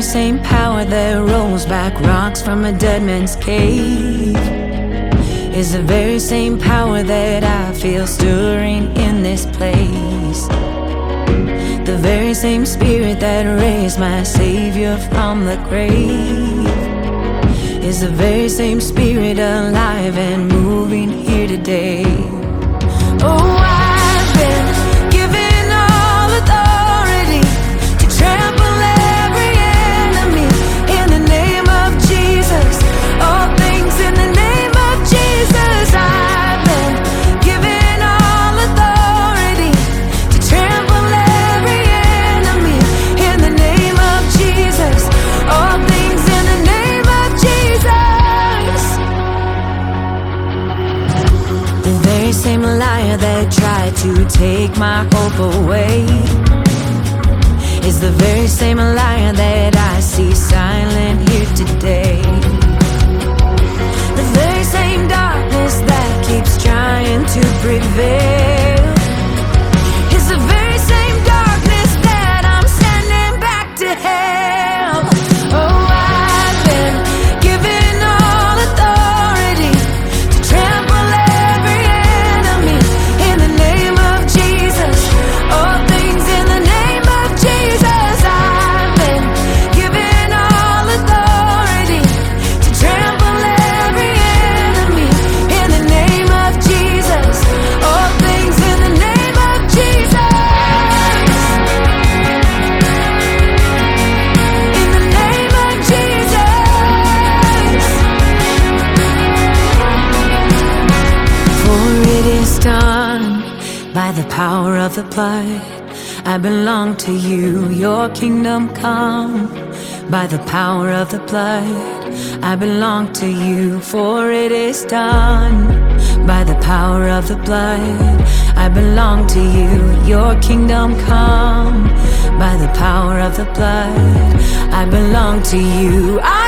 same power that rolls back rocks from a dead man's cave is the very same power that I feel stirring in this place. The very same spirit that raised my Savior from the grave is the very same spirit alive and moving here today. Oh, I've been given all authority to trample every enemy in the name of Jesus. All things in the name of Jesus. I've been given all authority to trample every enemy in the name of Jesus. All things in the name of Jesus. The very same liar that tried to take my hope away is the very same liar that I see silent here today. The very same darkness that keeps trying to prevail is the very same darkness that I'm sending back to hell. Oh, I've been given all authority to trample every enemy in the name of Jesus. All things in the name of Jesus. I've been given all authority to trample every enemy in the name of Jesus. All things in the name of Jesus. In the name of Jesus. For it is done by the power of the blood. I belong to you, your kingdom come. By the power of the blood, I belong to you, for it is done. By the power of the blood, I belong to you, your kingdom come. By the power of the blood, I belong to you.